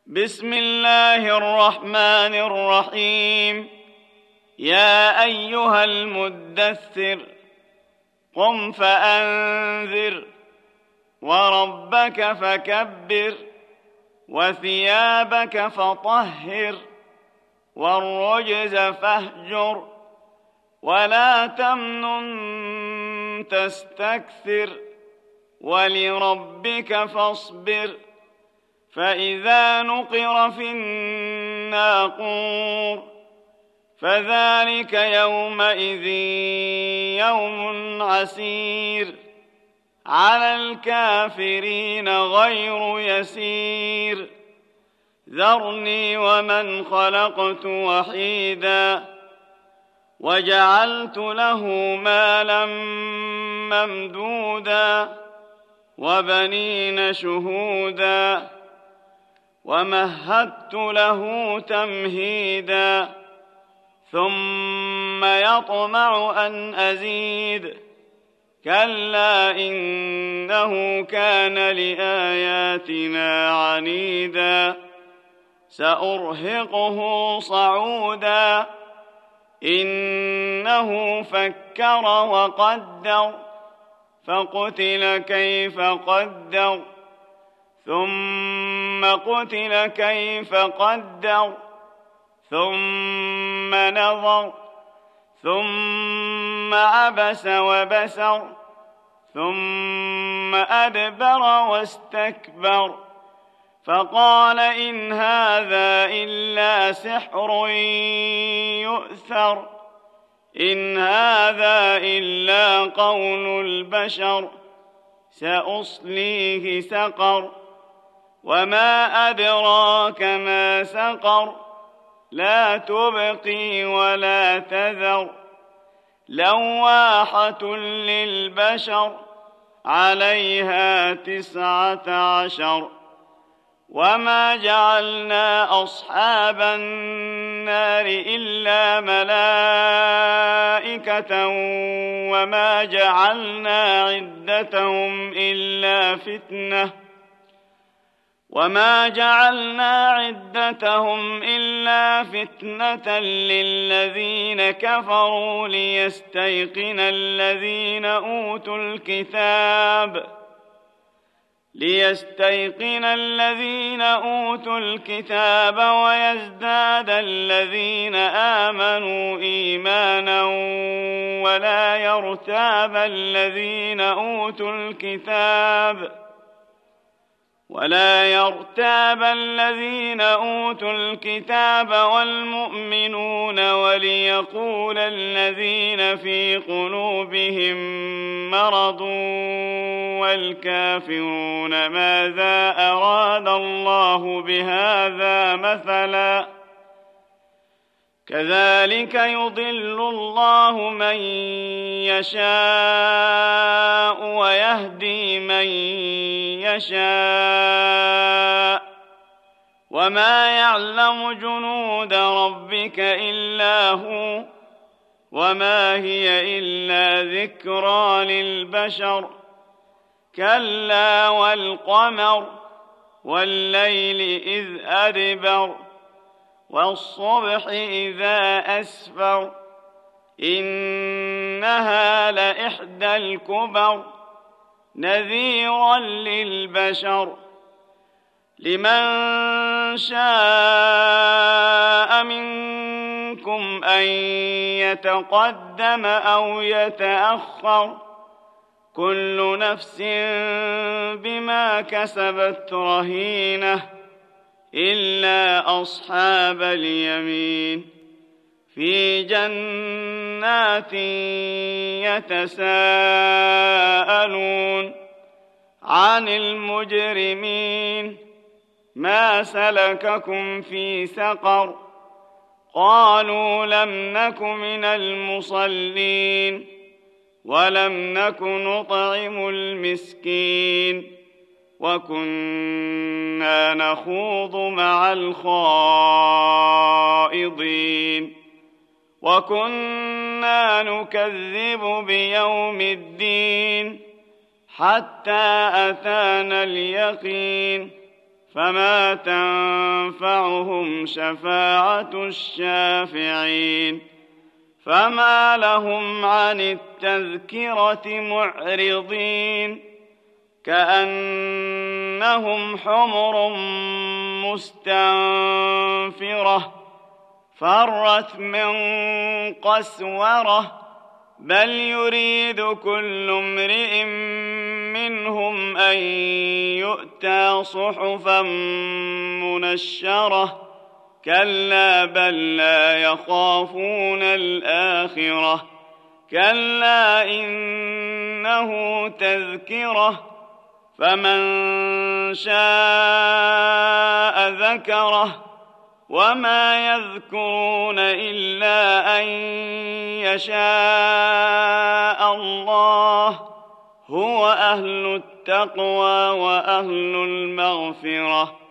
بسم الله الرحمن الرحيم. يا أيها المدثر قم فأنذر وربك فكبر وثيابك فطهر والرجز فاهجر ولا تمنن تستكثر ولربك فاصبر فإذا نقر في الناقور فذلك يومئذ يوم عسير على الكافرين غير يسير ذرني ومن خلقت وحيدا وجعلت له مالا ممدودا وبنين شهودا ومهدت له تمهيدا ثم يطمع أن أزيد كلا إنه كان لآياتنا عنيدا سأرهقه صعودا إنه فكر وقدر فقتل كيف قدر ثم قتل كيف قدر ثم نظر ثم عبس وبسر ثم أدبر واستكبر فقال إن هذا إلا سحر يؤثر إن هذا إلا قول البشر سأصليه سقر وما أدراك ما سقر لا تبقي ولا تذر لواحة للبشر عليها 19 وما جعلنا أصحاب النار إلا ملائكة وما جعلنا عدتهم إلا فتنة للذين كفروا ليستيقن الذين أوتوا الكتاب ويزداد الذين آمنوا إيمانا ولا يرتاب الذين أوتوا الكتاب والمؤمنون وليقول الذين في قلوبهم مرض والكافرون ماذا أراد الله بهذا مثلا كذلك يضل الله من يشاء ويهدي من يشاء وما يعلم جنود ربك إلا هو وما هي إلا ذكرى للبشر كلا والقمر والليل إذ أدبر والصبح إذا أسفر إنها لإحدى الكبر نذيرا للبشر لمن شاء منكم أن يتقدم أو يتأخر كل نفس بما كسبت رهينة إلا أصحاب اليمين في جنات يتساءلون عن المجرمين ما سلككم في سقر قالوا لم نك من المصلين ولم نك نطعم المسكين وكنا نخوض مع الخائضين وكنا نكذب بيوم الدين حتى أتانا اليقين فما تنفعهم شفاعة الشافعين فما لهم عن التذكرة معرضين كأنهم حمر مستنفرة فرت من قسورة بل يريد كل امرئ منهم أن يؤتى صحفا منشرة كلا بل لا يخافون الآخرة كلا إنه تذكرة فمن شاء ذكره وما يذكرون إلا أن يشاء الله هو أهل التقوى وأهل المغفرة